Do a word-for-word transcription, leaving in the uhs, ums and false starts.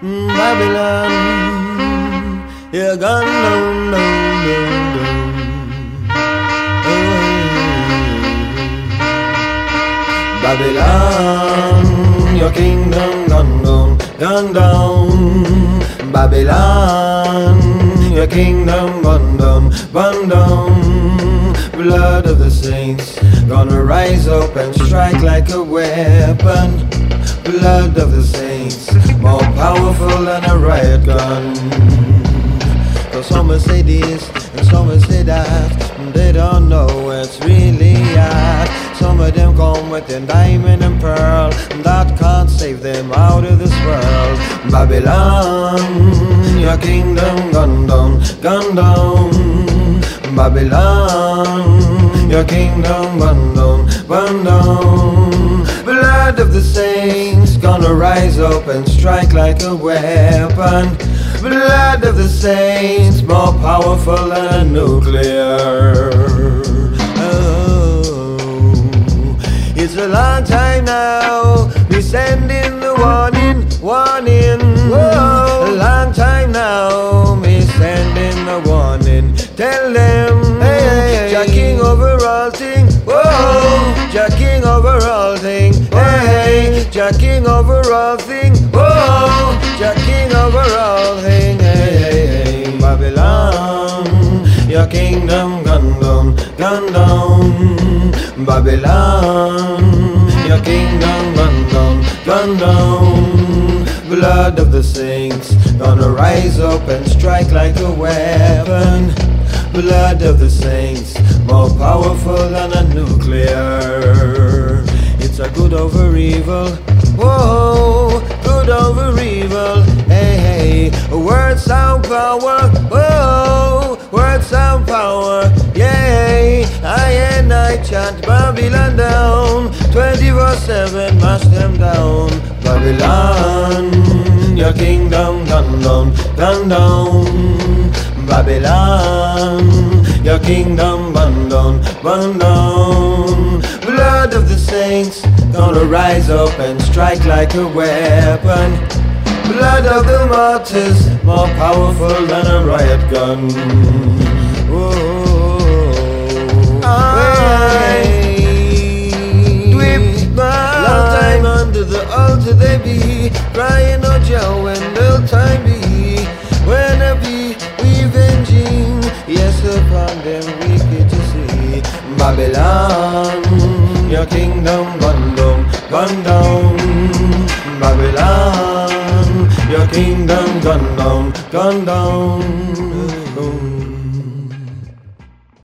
Babylon, you're gone down, down, down, down. Babylon, your kingdom gone down, gone down. Babylon, your kingdom gone down, gone down. Blood of the saints gonna rise up and strike like a weapon. Blood of the saints, more powerful than a riot gun. Cause some will say this and some will say that, and they don't know what's really at. Some of them come with a diamond and pearl, and that can't save them out of this world. Babylon, your kingdom gone down, gone down. Babylon, your kingdom gone down, gone down. Blood of the saints gonna rise up and strike like a weapon. Blood of the saints, more powerful than nuclear. Oh, it's a long time now, we sending the warning, warning. Whoa. A long time now, me sending the warning. Tell them, hey, Jah king over all thing. Whoa, Jah king over all thing. Hey, Jah king over all thing. Whoa, Jah king over all thing. Hey, hey, hey. Babylon, your kingdom gone down, gone down. Babylon, your kingdom gone down, gone down. Blood of the saints gonna rise up and strike like a weapon. Blood of the saints, more powerful than a nuclear. It's a good over evil. Whoa, good over evil. Hey, hey, word sound power. Whoa, word sound power. Yay, I and I chant Babylon down. twenty-four seven, mash them down. Babylon, your kingdom gone down, gone down. Babylon, your kingdom gone down, gone down. Blood of the saints gonna rise up and strike like a weapon. Blood of the martyrs, more powerful than a riot gun. Whoa, I whip my long time under the altar they be crying out Jah when the time be. When I be revenging, yes, upon them wicked to see. Babylon, your kingdom gone down, gone down. Babylon, your kingdom gone down, gone down.